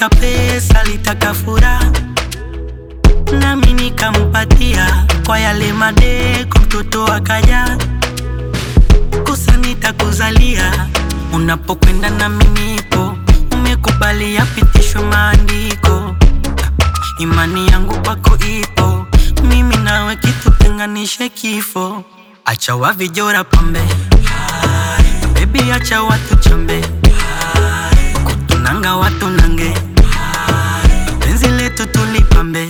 alitaka pesa, alitaka furaha, nami nikampatia. Kwa yale madeko mtoto akaja, kosa nitakuzalia. Unapokwenda nami nipo, umekubali yapitishwe maandiko. Imani yangu kwako ipo, mimi nawe kitutenganishe kifo. Acha wavijora pambe, baby acha watu chambe, kutunanga watu nange, penzi letu tulipambe.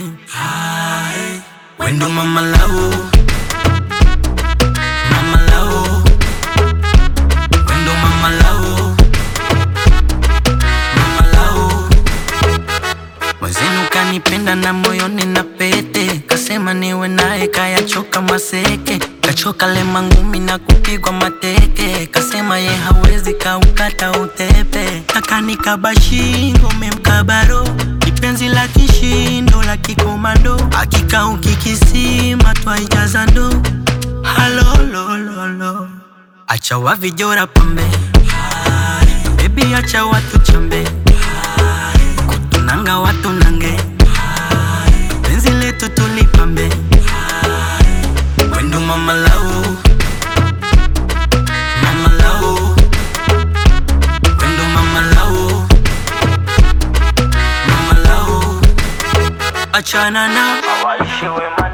Wendo mama lao, mama lao, wendo mama lao, mama lao. Mwenzenu kanipenda na moyoni na pete, kasema niwe nae kaya choka maseke, kachoka lema ngumi na kupigwa mateke, kasema ye hawezi kaukata utepe. Akanikaba shingo memkabaro, ipenzi la kishindo la kikomando, hakika ukikisima twaijaza ndo. Halo lo lo lo, acha wavijora pambe, baby acha watu chambe, kutunanga watu nange, penzi letu tulipambe. Wendo mama lao, mama lao, wendo mama lao, mama lao. Achana na